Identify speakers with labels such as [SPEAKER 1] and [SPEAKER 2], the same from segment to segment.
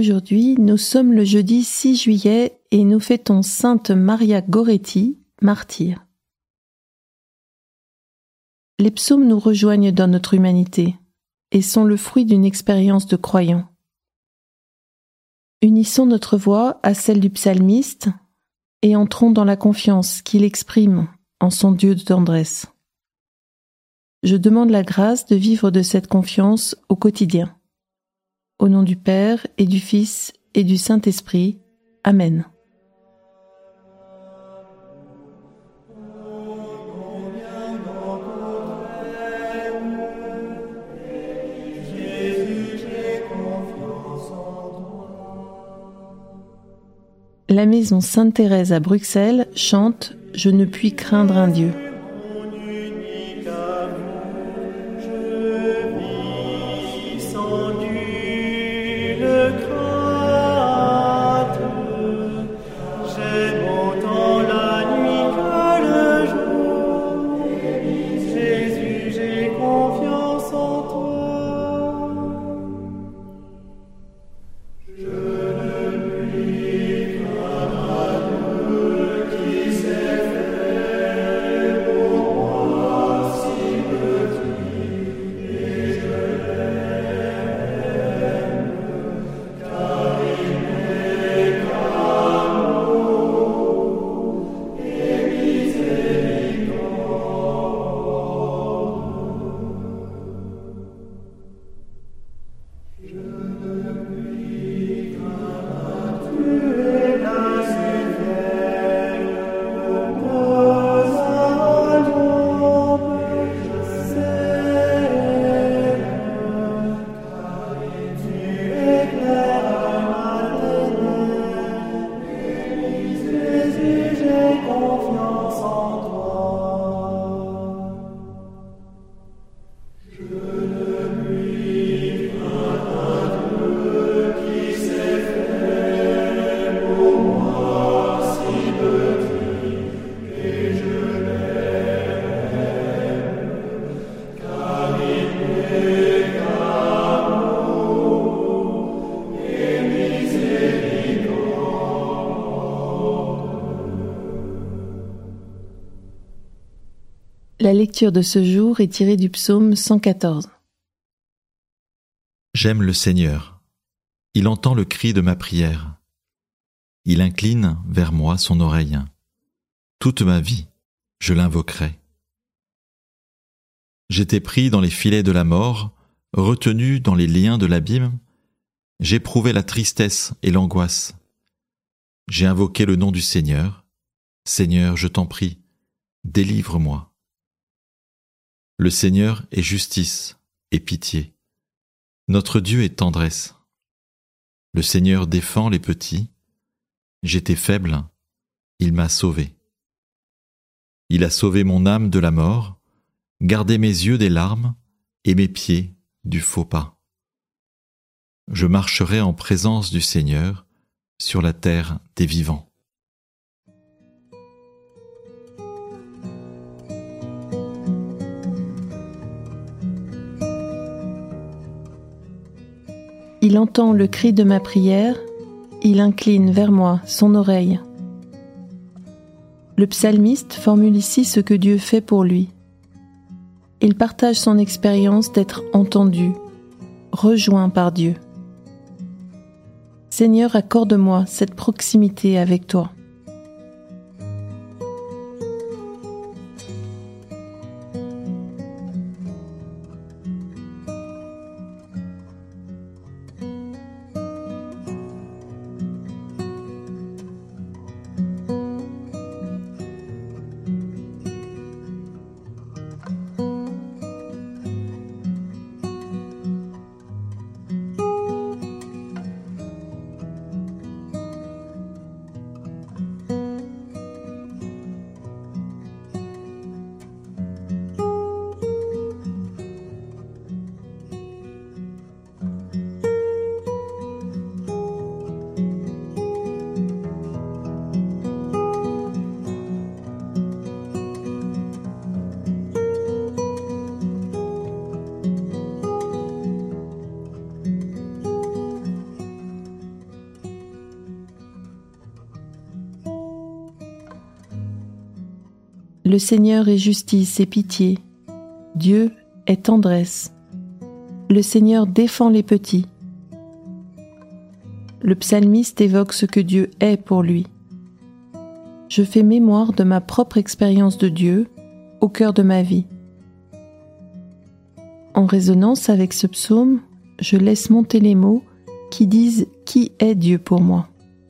[SPEAKER 1] Aujourd'hui, nous sommes le jeudi 6 juillet et nous fêtons Sainte Maria Goretti, martyre. Les psaumes nous rejoignent dans notre humanité et sont le fruit d'une expérience de croyant. Unissons notre voix à celle du psalmiste et entrons dans la confiance qu'il exprime en son Dieu de tendresse. Je demande la grâce de vivre de cette confiance au quotidien. Au nom du Père et du Fils et du Saint-Esprit. Amen. La maison Sainte-Thérèse à Bruxelles chante « Je ne puis craindre un Dieu ». La lecture de ce jour est tirée du psaume 114.
[SPEAKER 2] J'aime le Seigneur. Il entend le cri de ma prière. Il incline vers moi son oreille. Toute ma vie, je l'invoquerai. J'étais pris dans les filets de la mort, retenu dans les liens de l'abîme. J'éprouvais la tristesse et l'angoisse. J'ai invoqué le nom du Seigneur. Seigneur, je t'en prie, délivre-moi. Le Seigneur est justice et pitié. Notre Dieu est tendresse. Le Seigneur défend les petits. J'étais faible, il m'a sauvé. Il a sauvé mon âme de la mort, gardé mes yeux des larmes et mes pieds du faux pas. Je marcherai en présence du Seigneur sur la terre des vivants.
[SPEAKER 1] Il entend le cri de ma prière, il incline vers moi son oreille. Le psalmiste formule ici ce que Dieu fait pour lui. Il partage son expérience d'être entendu, rejoint par Dieu. Seigneur, accorde-moi cette proximité avec toi. Le Seigneur est justice et pitié. Dieu est tendresse. Le Seigneur défend les petits. Le psalmiste évoque ce que Dieu est pour lui. Je fais mémoire de ma propre expérience de Dieu au cœur de ma vie. En résonance avec ce psaume, je laisse monter les mots qui disent qui est Dieu pour moi.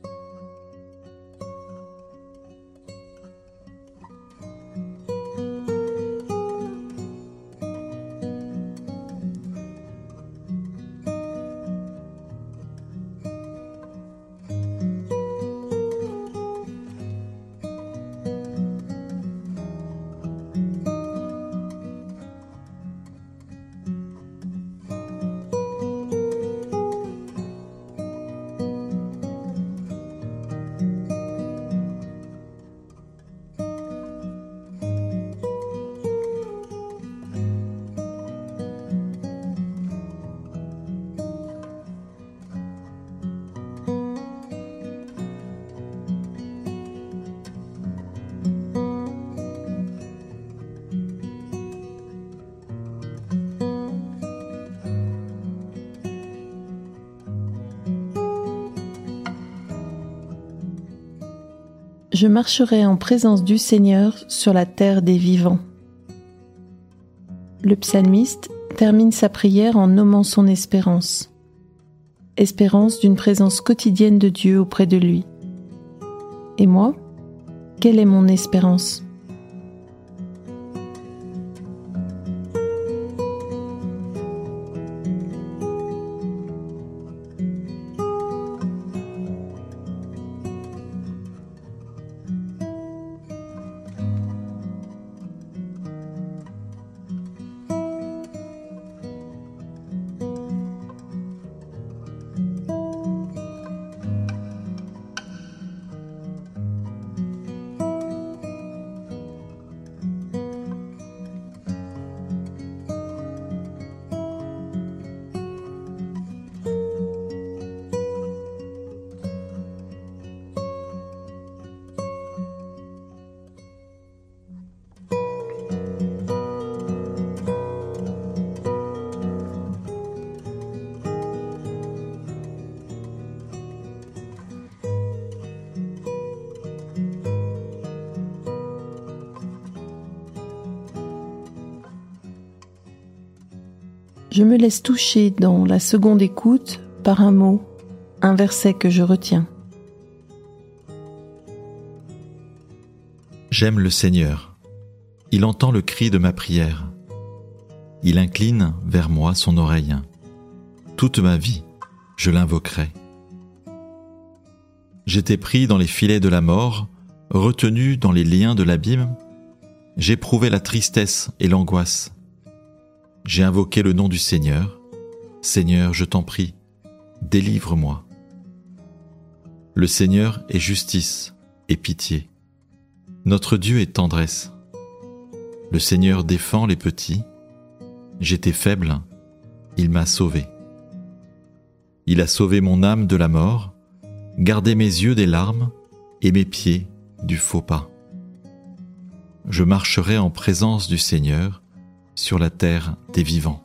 [SPEAKER 1] Je marcherai en présence du Seigneur sur la terre des vivants. Le psalmiste termine sa prière en nommant son espérance. Espérance d'une présence quotidienne de Dieu auprès de lui. Et moi, quelle est mon espérance ? Je me laisse toucher dans la seconde écoute par un mot, un verset que je retiens.
[SPEAKER 2] J'aime le Seigneur. Il entend le cri de ma prière. Il incline vers moi son oreille. Toute ma vie, je l'invoquerai. J'étais pris dans les filets de la mort, retenu dans les liens de l'abîme. J'éprouvais la tristesse et l'angoisse. J'ai invoqué le nom du Seigneur. Seigneur, je t'en prie, délivre-moi. Le Seigneur est justice et pitié. Notre Dieu est tendresse. Le Seigneur défend les petits. J'étais faible, il m'a sauvé. Il a sauvé mon âme de la mort, gardé mes yeux des larmes et mes pieds du faux pas. Je marcherai en présence du Seigneur sur la terre des vivants.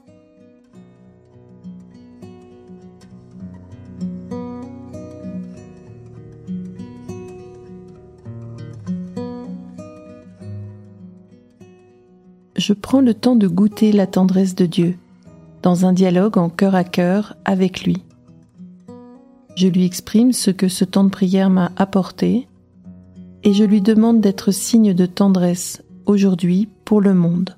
[SPEAKER 1] Je prends le temps de goûter la tendresse de Dieu, dans un dialogue en cœur à cœur avec lui. Je lui exprime ce que ce temps de prière m'a apporté et je lui demande d'être signe de tendresse aujourd'hui pour le monde.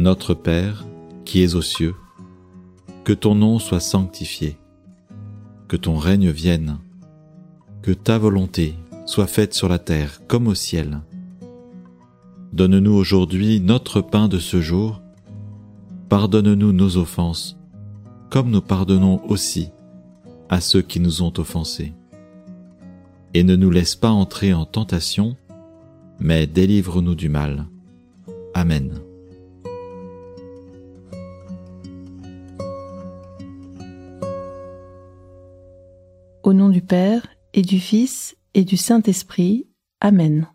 [SPEAKER 2] Notre Père, qui es aux cieux, que ton nom soit sanctifié, que ton règne vienne, que ta volonté soit faite sur la terre comme au ciel. Donne-nous aujourd'hui notre pain de ce jour. Pardonne-nous nos offenses, comme nous pardonnons aussi à ceux qui nous ont offensés. Et ne nous laisse pas entrer en tentation, mais délivre-nous du mal. Amen.
[SPEAKER 1] Au nom du Père, et du Fils, et du Saint-Esprit. Amen.